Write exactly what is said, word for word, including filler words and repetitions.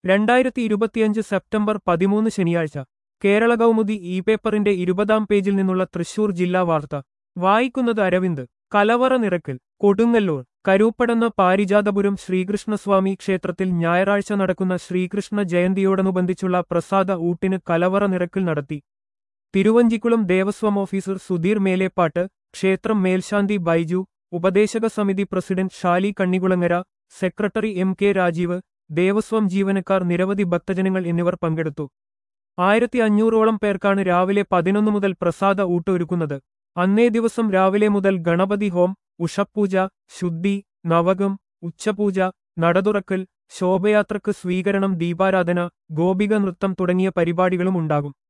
രണ്ടായിരത്തി ഇരുപത്തിയഞ്ച് സെപ്റ്റംബർ പതിമൂന്ന് ശനിയാഴ്ച കേരള കൗമുദി ഇ പേപ്പറിന്റെ ഇരുപതാം പേജിൽ നിന്നുള്ള തൃശൂർ ജില്ലാ വാർത്ത വായിക്കുന്നത് അരവിന്ദ്. കലവറ നിറക്കൽ. കൊടുങ്ങല്ലൂർ കരൂപ്പടന്ന പാരിജാതപുരം ശ്രീകൃഷ്ണസ്വാമി ക്ഷേത്രത്തിൽ ഞായറാഴ്ച നടക്കുന്ന ശ്രീകൃഷ്ണ ജയന്തിയോടനുബന്ധിച്ചുള്ള പ്രസാദ ഊട്ടിന് കലവറ നിറക്കൽ നടത്തി. തിരുവഞ്ചിക്കുളം ദേവസ്വം ഓഫീസർ സുധീർ മേലേപ്പാട്ട്, ക്ഷേത്രം മേൽശാന്തി ബൈജു, ഉപദേശക സമിതി president Shali Kannikulangara, secretary M K Rajeev, Devaswom ജീവനക്കാർ, നിരവധി ഭക്തജനങ്ങൾ എന്നിവർ പങ്കെടുത്തു. ആയിരത്തി അഞ്ഞൂറോളം പേർക്കാണ് രാവിലെ പതിനൊന്ന് മുതൽ പ്രസാദ ഊട്ട് ഒരുക്കുന്നത്. അന്നേ ദിവസം രാവിലെ മുതൽ ഗണപതി ഹോം, ഉഷപ്പൂജ, ശുദ്ധി, നവകം, ഉച്ചപൂജ, നടതുറക്കൽ, ശോഭയാത്രക്ക് സ്വീകരണം, ദീപാരാധന, ഗോപിക നൃത്തം തുടങ്ങിയ പരിപാടികളും ഉണ്ടാകും.